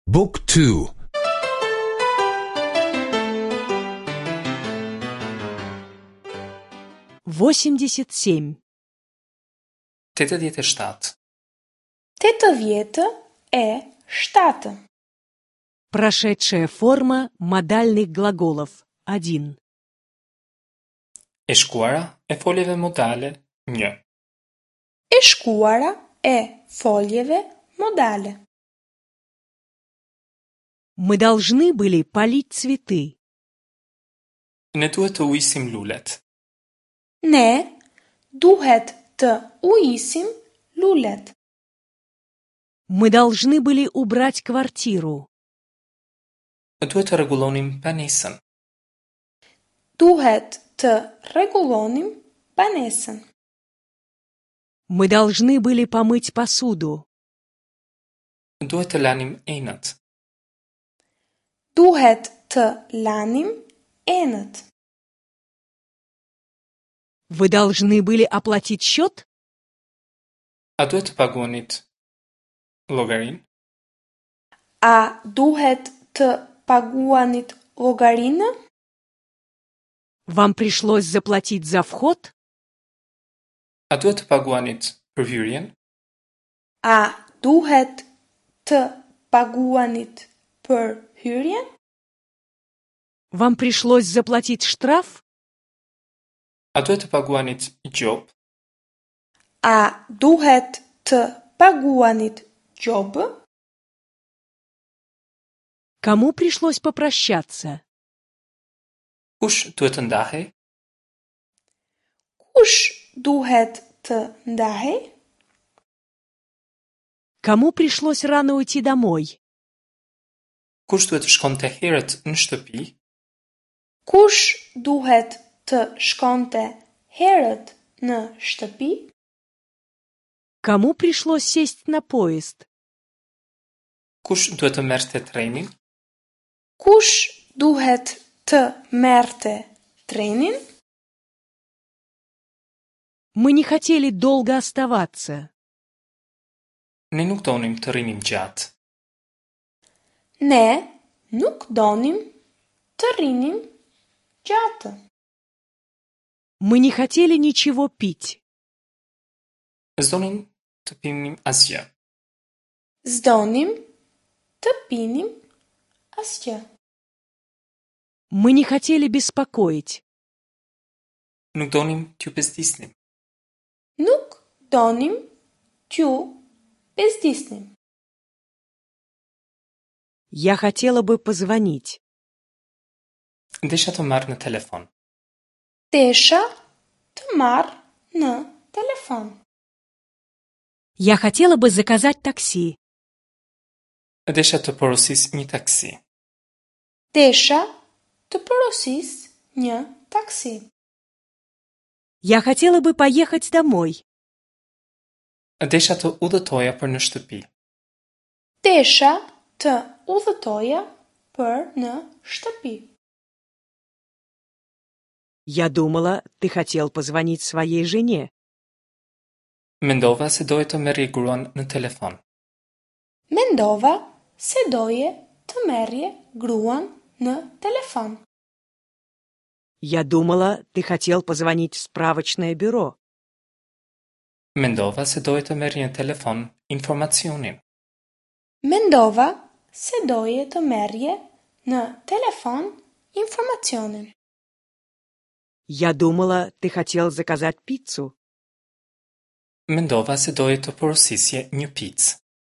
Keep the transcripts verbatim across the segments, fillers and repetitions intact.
Book two. восемьдесят семь. tetëdhjetë e shtatë. Tetëdhjetë e shtatë. Прошедшая форма модальных глаголов. один. E shkuara e foljeve modale një. E shkuara e foljeve modale. Мы должны были полить цветы. Ne duhet të ujsim lulet. Ne duhet të ujisim lulet. Мы должны были убрать квартиру. Duhet të rregullonim banesën. Duhet të rregullonim banesën. Мы должны были помыть посуду. Duhet të lanim enët. Duhet të lanim enët. Вы должны были оплатить счет? A duhet të paguanit llogarinë? A duhet të paguanit llogarinë? Вам пришлось заплатить за вход? A duhet të paguanit për hyrjen? A duhet të paguanit për hyrjen? Вам пришлось заплатить штраф? A duhet të paguanit gjop? A duhet të paguanit gjobë? Кому пришлось попрощаться? Kush duhet të ndahej? Kush duhet të ndahej? Кому пришлось рано уйти домой? Kush duhet të shkonte herët në shtëpi? Kush duhet të shkonte herët në shtëpi? Кому пришлось сесть на поезд? Kush duhet të merrte trenin? Kush duhet të merrte trenin? Мы не хотели долго оставаться. Ne nuk donim të rrinim gjatë. Ne nuk donim të rrinim gjatë. Мы не хотели ничего пить. S'donim të pinim asgjë. S'donim të pinim asgjë. Мы не хотели беспокоить. Nuk donim t'ju bezdisnim. Nuk donim t'ju bezdisnim. Я хотела бы позвонить. Desha të marr në telefon. Desha të marr në telefon. Я хотела бы заказать такси. Desha të porosis një taksi. Desha të porosis një taksi. Я хотела бы поехать домой. Desha të udhëtoja për në shtëpi. Desha të udhëtoja për në shtëpi. Я думала, ты хотел позвонить своей жене. Mendova se doje të merrje gruan në telefon. Mendova se doje të merrje gruan në telefon. Я думала, ты хотел позвонить в справочное бюро. Mendova se doje të merrje në telefon informacionin. Mendova se doje të merrje në telefon informacionin. Я думала, ты хотел заказать пиццу. Mendova se doje të porosisje një picë.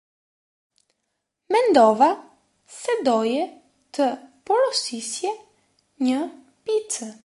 Mendova se doje të porosisje një picë.